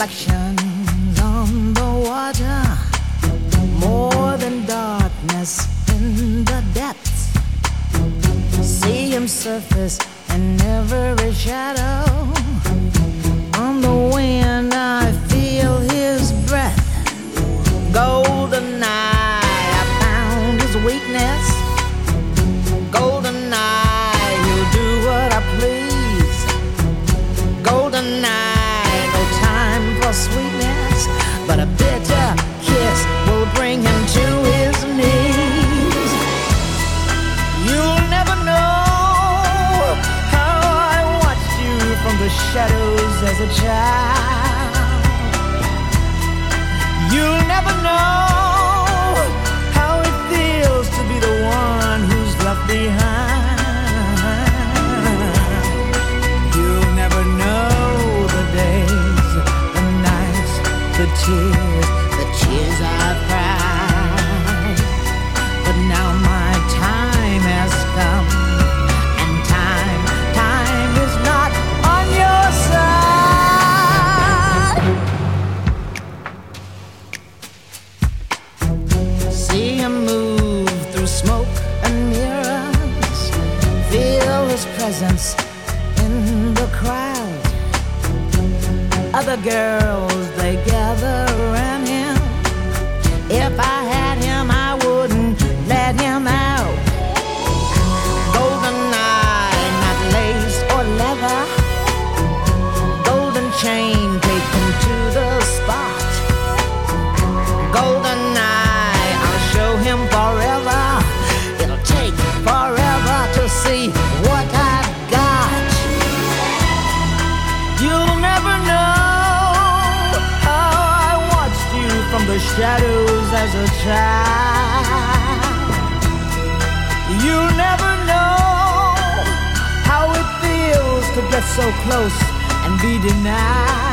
reflections on the water, more than darkness in the depths. See him surface in every shadow. On the wind I feel his breath. Golden eye, I found his weakness. Golden eye, he'll do what I please. Golden eye, no time for sweetness, but a bitter kiss will bring him to his knees. You'll never know how I watched you from the shadows as a child. You'll never know how it feels to be the one who's left behind. You'll never know the days, the nights, the tears I've cried. But now my time has come, and time is not on your side. See him move through smoke and mirrors, feel his presence in the crowd. Other girls, they gather around him. If I had him, I wouldn't let him out. Golden eye, not lace or leather. Golden chain, take him to the spot. Golden eye, I'll show him forever. It'll take forever to see what I've got. You'll never know how I watched you from the shadows as a child. You'll never know how it feels to get so close and be denied.